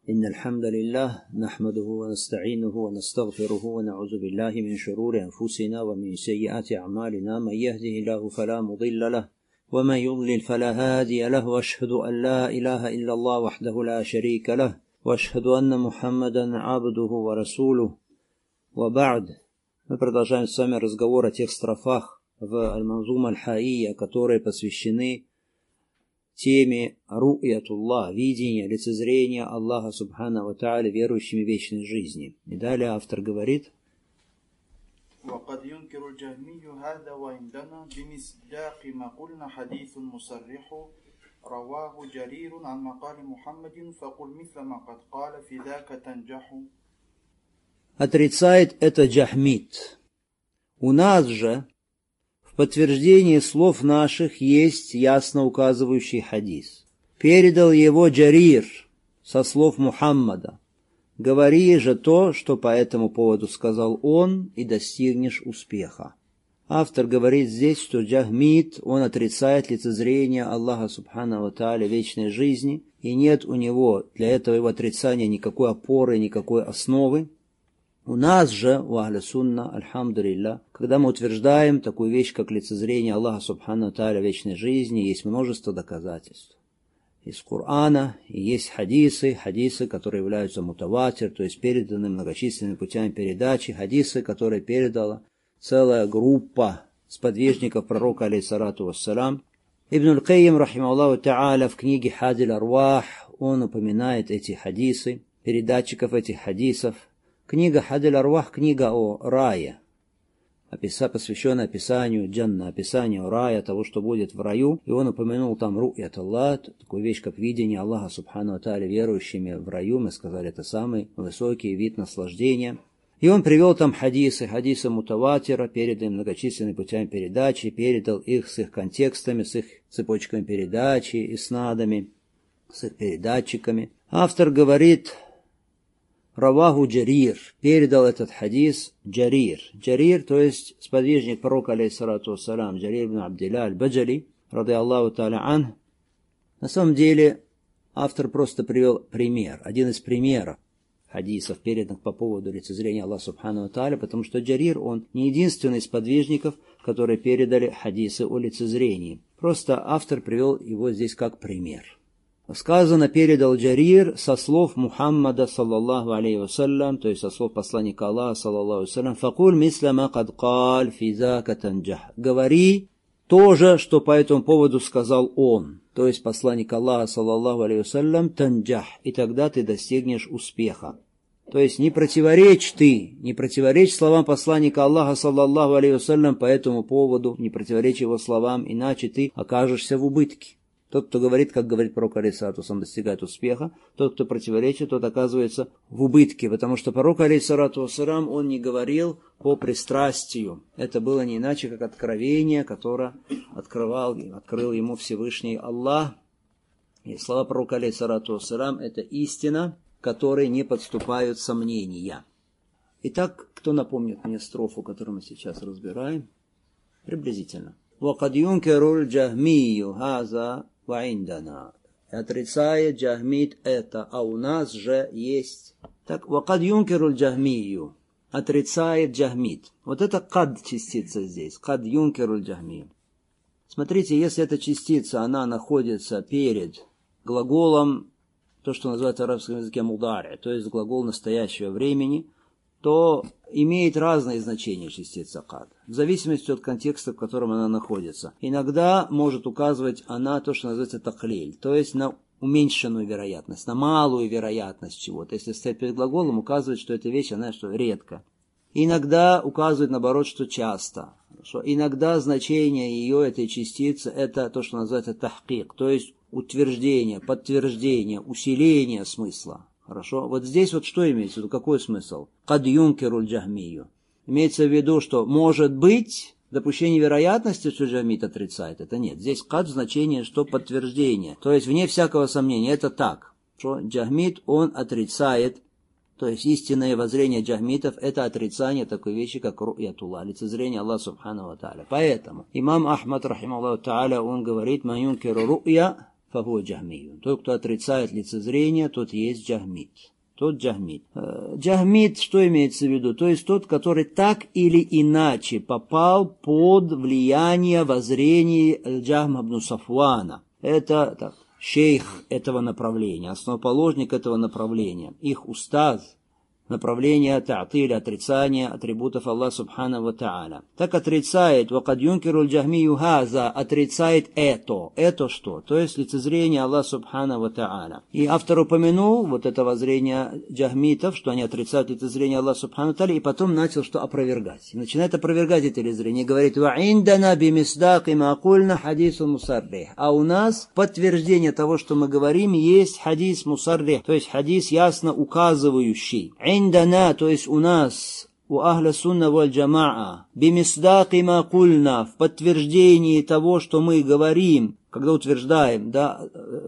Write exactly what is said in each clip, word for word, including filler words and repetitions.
إن الحمد لله نحمده ونستعينه ونستغفره ونعوذ بالله من شرور أنفسنا ومن سيئات أعمالنا من يهده الله فلا مضل له ومن يضلل فلا هادي له وأشهد أن لا إله إلا الله وحده لا شريك له وأشهد أن محمدا عبده ورسوله وبعد. Мы продолжаем с вами разговор о тех строфах в Аль-Манзума Аль-Хаия, которые посвящены теме ру'ятуллах, видения, лицезрения Аллаха Субхана ва Тааля верующими в вечной жизни. И далее автор говорит: وقد ينكر الجهمي هذا وعندنا بمصداق ما قلنا حديث مصرح رواه جرير عن مقال محمد فقل مثل ما قد قال في ذاك تنجح. Отрицает это джахмит. У нас же в подтверждении слов наших есть ясно указывающий хадис. Передал его Джарир со слов Мухаммада. Говори же то, что по этому поводу сказал он, и достигнешь успеха. Автор говорит здесь, что джахмит, он отрицает лицезрение Аллаха Субхана ва Тааля вечной жизни, и нет у него для этого его отрицания никакой опоры, никакой основы. У нас же, у Ахля Сунна, альхамдулилля, когда мы утверждаем такую вещь, как лицезрение Аллаха Субхана ва Тааля вечной жизни, есть множество доказательств. Из Корана, и есть хадисы, хадисы, которые являются мутаватир, то есть переданы многочисленными путями передачи, хадисы, которые передала целая группа сподвижников пророка, алейхиссалату вассалям. Ибн Аль-Кайим, рахимахуллаху та'аля, в книге Хадиль Арвах, он упоминает эти хадисы, передатчиков этих хадисов. Книга Хадиль Арвах, книга о рае, посвященная описанию джанна, описанию рая, того, что будет в раю. И он упомянул там ру'ят Аллах, такую вещь, как видение Аллаха Субхану ва Тааля верующими в раю. Мы сказали, это самый высокий вид наслаждения. И он привел там хадисы, хадисы мутаватира, переданные многочисленными путями передачи, передал их с их контекстами, с их цепочками передачи, и снадами, с их передатчиками. Автор говорит: Раваху Джарир, передал этот хадис Джарир. Джарир, то есть сподвижник пророка, алейхиссалату вассалям, Джарир ибн Абдилля аль-Баджали, рады Аллаху та'аля ан. На самом деле, автор просто привел пример, один из примеров хадисов, переданных по поводу лицезрения Аллаха Субхану ва Тааля, потому что Джарир, он не единственный из сподвижников, которые передали хадисы о лицезрении. Просто автор привел его здесь как пример. Сказано, передал Джарир со слов Мухаммада, саллаллаху алейхи вассалям, то есть со слов посланника Аллаха, саллаллаху алейхи вассалям, «Факуль мисля ма кад каль фи зака танджах». Говори то же, что по этому поводу сказал он, то есть посланник Аллаха, саллаллаху алейхи вассалям, танджах, и тогда ты достигнешь успеха. То есть не противоречь ты, не противоречь словам посланника Аллаха, саллаллаху алейхи вассалям, по этому поводу, не противоречь его словам, иначе ты окажешься в убытке. Тот, кто говорит, как говорит пророк, алейхиссалату вассалям, достигает успеха. Тот, кто противоречит, тот оказывается в убытке. Потому что пророк, алейхиссалату вассалям, он не говорил по пристрастию. Это было не иначе, как откровение, которое открывал, открыл ему Всевышний Аллах. И слова пророка, алейхиссалату вассалям, это истина, которой не подступают сомнения. Итак, кто напомнит мне строфу, которую мы сейчас разбираем? Приблизительно. وَقَدْ يُنْكِرُ الْجَهْمِيُّ هَذَا وَعِنْدَنَا. Отрицает джахмит это, а у нас же есть. Так, وَقَدْ يُنْكِرُ الْجَهْمِيُّ. Отрицает джахмит. Вот это кад частица здесь. Кад юнкеру الْجَهْمِيُّ. Смотрите, если эта частица, она находится перед глаголом, то, что называется в арабском языке мудари, то есть глагол настоящего времени, то имеет разные значения частица кад, в зависимости от контекста, в котором она находится. Иногда может указывать она то, что называется таклиль, то есть на уменьшенную вероятность, на малую вероятность чего-то. Если стоять перед глаголом, указывает, что эта вещь, она что, редко. Иногда указывает, наоборот, что часто. Что иногда значение ее, этой частицы, это то, что называется тахкик, то есть утверждение, подтверждение, усиление смысла. Хорошо. Вот здесь вот что имеется в виду? Какой смысл? Кад юнкеру джахмию. Имеется в виду, что может быть допущение вероятности, что джахмит отрицает. Это нет. Здесь кад в значении, что подтверждение. То есть вне всякого сомнения. Это так. Что джахмит, он отрицает. То есть истинное воззрение джахмитов, это отрицание такой вещи, как ру'ятуллах, лицезрение Аллаха Субхану ва Тааля. Поэтому имам Ахмад, рахимахуллаху та'аля, он говорит: ма юнкеру ру'я фахуа джахмиюн. Тот, кто отрицает лицезрение, тот есть джахмит. Тот джахмит. Джахмит, что имеется в виду? То есть тот, который так или иначе попал под влияние воззрений Джахма ибн Сафвана. Это так, шейх этого направления, основоположник этого направления, их устаз, направление та'тиль, отрицание атрибутов Аллаха субхану ва та'аля. Так отрицает, вакад юнкиру аль-джахмию хаза, отрицает это. Это что? То есть лицезрение Аллаха субхану ва та'аля. И автор упомянул вот это воззрение джахмитов, что они отрицают лицезрение Аллаха субхану ва та'аля, и потом начал что опровергать. И начинает опровергать это лицезрение. И говорит, ва индана бимисдаки ма кульна хадису мусаррих. А у нас подтверждение того, что мы говорим, есть хадис мусаррих, то есть хадис ясно указывающий. Индана, то есть у нас, у ахля сунна валь джамаа, бимисдаки ма кульна, в подтверждении того, что мы говорим, когда утверждаем, да,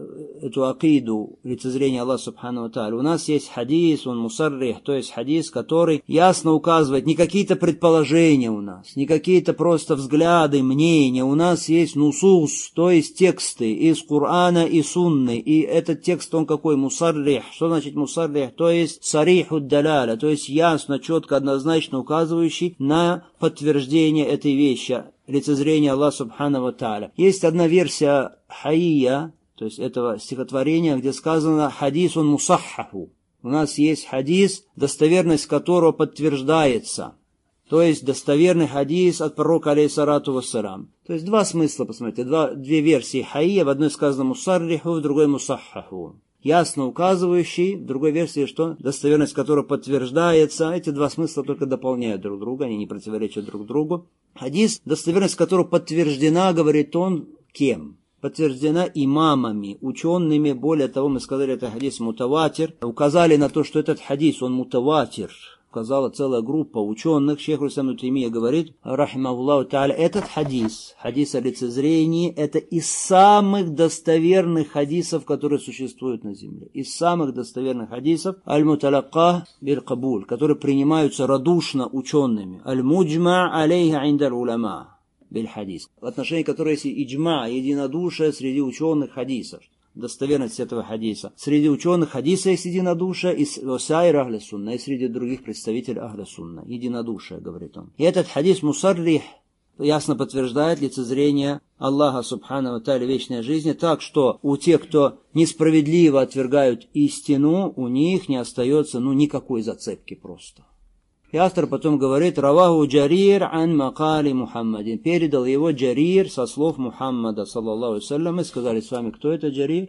эту акиду, лицезрение Аллаха субхану ва тааля, у нас есть хадис, он мусаррих, то есть хадис, который ясно указывает, не какие-то предположения у нас, не какие-то просто взгляды, мнения, у нас есть нусус, то есть тексты из Корана и Сунны, и этот текст, он какой? Мусаррих. Что значит мусаррих? То есть сарихуд даляля, то есть ясно, четко, однозначно указывающий на подтверждение этой вещи, лицезрение Аллаха субхану ва тааля. Есть одна версия хаия, то есть этого стихотворения, где сказано хадисун мусаххаху. У нас есть хадис, достоверность которого подтверждается. То есть достоверный хадис от пророка алейхиссалату вассалям. То есть два смысла, посмотрите, два, две версии хаия, в одной сказано мусарриху, в другой мусаххаху. Ясно указывающий, в другой версии, что достоверность которого подтверждается. Эти два смысла только дополняют друг друга, они не противоречат друг другу. Хадис, достоверность которого подтверждена, говорит он, кем? Подтверждена имамами, учеными. Более того, мы сказали, это хадис мутаватир. Указали на то, что этот хадис, он мутаватир. Указала целая группа ученых. Шейх Ислам ибн Таймия говорит, рахимахуллаху тааля, этот хадис, хадис о лицезрении, это из самых достоверных хадисов, которые существуют на земле. Из самых достоверных хадисов, аль-муталакка биль-кабуль, которые принимаются радушно учеными. Аль-муджма алейха индаль уляма биль-хадис. В отношении которого есть иджма, единодушие среди ученых хадисов. Достоверность этого хадиса. Среди ученых хадиса есть единодушие, и сайр ахля сунна, и среди других представителей ахля сунна. Единодушие, говорит он. И этот хадис мусаррих ясно подтверждает лицезрение Аллаха субхану ва тааля вечной жизни, так что у тех, кто несправедливо отвергают истину, у них не остается ну никакой зацепки просто. И автор потом говорит, раваху Джарир ан макали Мухаммадин. Передал его Джарир со слов Мухаммада, саллаллаху алейхи. Мы сказали с вами, кто это Джарир?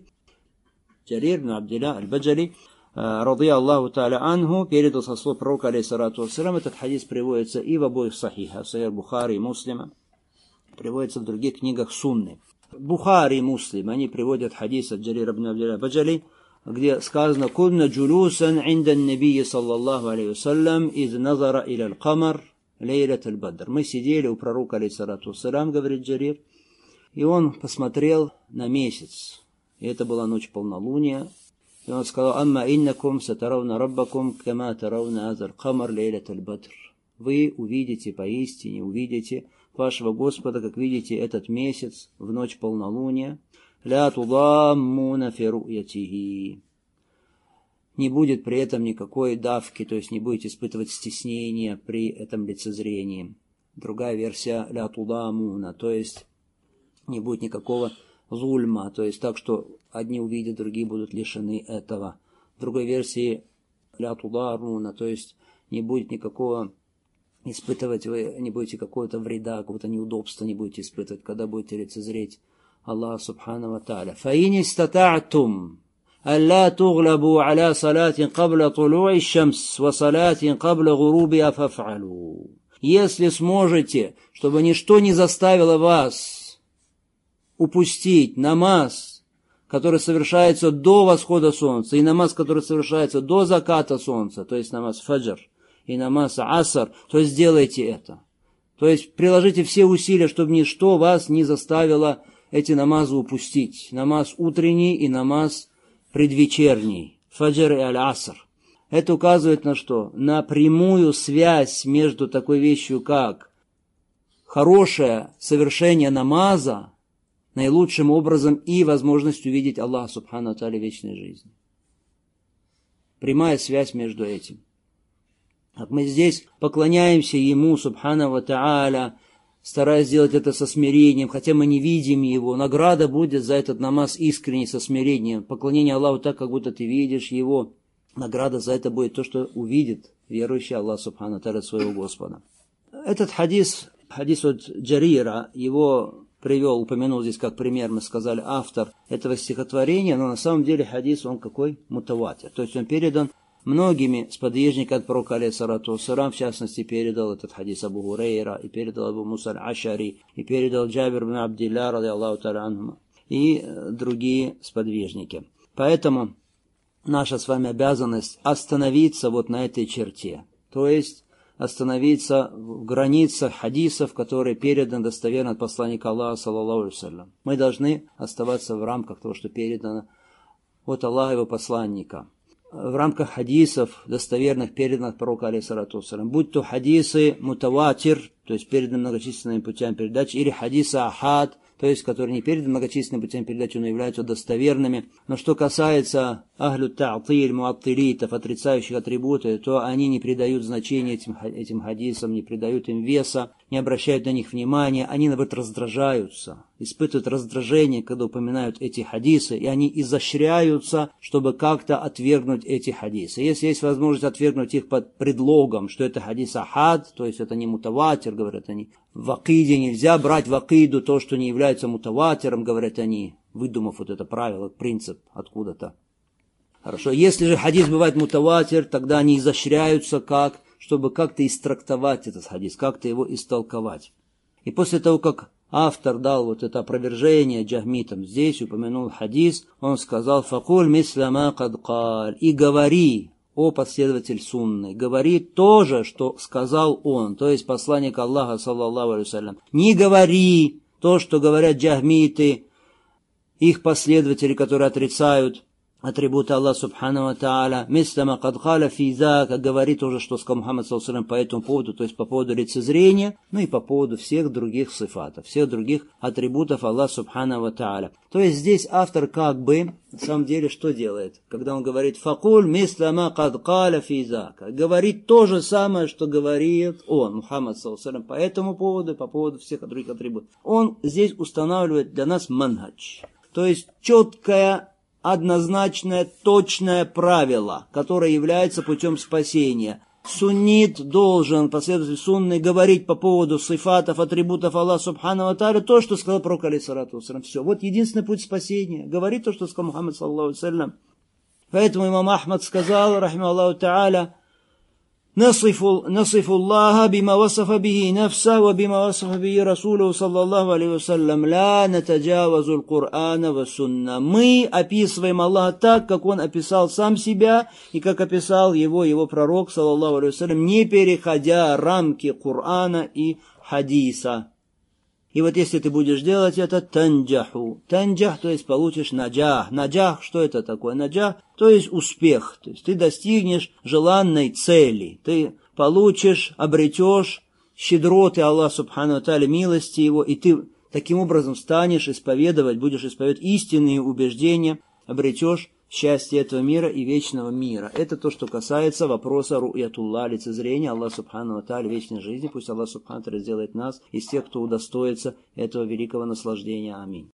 Джарир ибн Абдилля аль-Баджали, ради Аллаху тааля анху, передал со слов пророка, алейхиссалату вассалям. Этот хадис приводится и в обоих сахихах, Сахих Бухари и Муслима. Приводится в других книгах Сунны. Бухари и Муслим, они приводят хадис от Джарир ибн Абдилля аль-Баджали, где сказано «Кунна джулусан инда набии саллаллаху алейхи вассалям из назара иля аль-камар лейлят аль-бадр». Мы сидели у пророка, алейхиссалату вассалям, говорит Джарир, и он посмотрел на месяц. И это была ночь полнолуния. И он сказал «Амма иннакум сатаравна раббакум кама таравна азар камар лейлят аль-бадр». Вы увидите, поистине увидите вашего Господа, как видите этот месяц в ночь полнолуния. ля тудаммуна фи ру'ятихи. Не будет при этом никакой давки, то есть не будете испытывать стеснения при этом лицезрении. Другая версия ля тудаммуна, то есть не будет никакого зульма, то есть так, что одни увидят, другие будут лишены этого. В другой версии ля тударруна, то есть не будет никакого испытывать, вы не будете какого-то вреда, какого-то неудобства не будете испытывать, когда будете лицезреть Аллах субхану ва тааля. فَإِنِ اسْتَطَعْتُمْ أَلَّا تُغْلَبُوا عَلَى صَلَاةٍ قَبْلَ طُلُوعِ الشَّمْسِ وَصَلَاةٍ قَبْلَ غُرُوبِهَا فَافْعَلُوا. Если сможете, чтобы ничто не заставило вас упустить намаз, который совершается до восхода солнца, и намаз, который совершается до заката солнца, то есть намаз фаджр, и намаз аср, то сделайте это. То есть приложите все усилия, чтобы ничто вас не заставило эти намазы упустить. Намаз утренний и намаз предвечерний. Фаджр и аль-аср. Это указывает на что? На прямую связь между такой вещью, как хорошее совершение намаза наилучшим образом и возможность увидеть Аллаха субхану ва тааля в вечной жизни. Прямая связь между этим. Как мы здесь поклоняемся Ему субхану ва тааля, стараясь сделать это со смирением, хотя мы не видим Его, награда будет за этот намаз искренне, со смирением. Поклонение Аллаху так, как будто ты видишь Его. Награда за это будет то, что увидит верующий Аллах субхану ва тааля своего Господа. Этот хадис, хадис от Джарира, его привел, упомянул здесь как пример, мы сказали, автор этого стихотворения, но на самом деле хадис, он какой? Мутаватир. То есть он передан многими сподвижниками от пророка алейхиссалату вассалям, в частности, передал этот хадис Абу Хурейра, и передал Абу Муса аль-Ашари, и передал Джабир бин Абдилля, ради Аллаху тааля анхума, и другие сподвижники. Поэтому наша с вами обязанность остановиться вот на этой черте, то есть остановиться в границах хадисов, которые переданы достоверно от посланника Аллаха, саллаллаху алейхи ва саллям. Мы должны оставаться в рамках того, что передано от Аллаха и его посланника. В рамках хадисов, достоверных, переданных от пророка, алейхиссалату вассалям. Будь то хадисы мутаватир, то есть переданы многочисленными путями передачи, или хадисы ахад, то есть которые не переданы многочисленными путями передачи, но являются достоверными. Но что касается ахлю та'тиль, муаттилитов, отрицающих атрибуты, то они не придают значения этим, этим хадисам, не придают им веса, не обращают на них внимания, они, наоборот, раздражаются, испытывают раздражение, когда упоминают эти хадисы, и они изощряются, чтобы как-то отвергнуть эти хадисы. Если есть возможность отвергнуть их под предлогом, что это хадис ахад, то есть это не мутаватир, говорят они, в акиде нельзя брать в акиду то, что не является мутаватиром, говорят они, выдумав вот это правило, принцип откуда-то. Хорошо, если же хадис бывает мутаватир, тогда они изощряются как, чтобы как-то истрактовать этот хадис, как-то его истолковать. И после того, как автор дал вот это опровержение джахмитам, здесь упомянул хадис, он сказал: «Факуль мисля ма кад каль», и говори, о последователь сунны, говори то же, что сказал он, то есть посланник Аллаха, саллаллаху алейхи ва саллям. Не говори то, что говорят джахмиты, их последователи, которые отрицают атрибуты Аллаха субхану ва тааля, мислама кад каля фи зака, говорит уже, что сказал Мухаммад саллаллаху алейхи ва саллям по этому поводу, то есть по поводу лицезрения, ну и по поводу всех других сифатов, всех других атрибутов Аллаха субхану ва тааля. То есть здесь автор как бы, на самом деле, что делает? Когда он говорит «факуль мислама кад каля фи зака», говорит то же самое, что говорит он, Мухаммад саллаллаху алейхи ва саллям, по этому поводу, по поводу всех других атрибутов. Он здесь устанавливает для нас манхадж, то есть четкая, однозначное, точное правило, которое является путем спасения. Суннит должен, последователь сунны, говорить по поводу сифатов, атрибутов Аллаха субхану ва тааля то, что сказал пророк алейхиссалату вассалям. Все. Вот единственный путь спасения. Говорить то, что сказал Мухаммад саллаллаху алейхи ва саллям. Поэтому имам Ахмад сказал, рахима Аллаху тааля, نصف الله بما وصف به نفسه وبما وصف به رسوله صلى الله عليه وسلم لا نتجاوز القرآن والسنة. Мы описываем Аллаха так, как Он описал сам себя и как описал его, его пророк, саллаллаху алейхи ва саллям, не переходя рамки Корана и хадиса. И вот если ты будешь делать это, танджаху. Танджах, то есть получишь наджах. Наджах, что это такое? Наджах, то есть успех. То есть ты достигнешь желанной цели. Ты получишь, обретешь щедроты Аллаха субхану ва тааля, милости Его, и ты таким образом станешь исповедовать, будешь исповедовать истинные убеждения, обретешь счастье этого мира и вечного мира. Это то, что касается вопроса ру'ятуллах, лицезрения Аллаха субхану ва тааля, вечной жизни. Пусть Аллах субхану ва тааля сделает нас из тех, кто удостоится этого великого наслаждения. Аминь.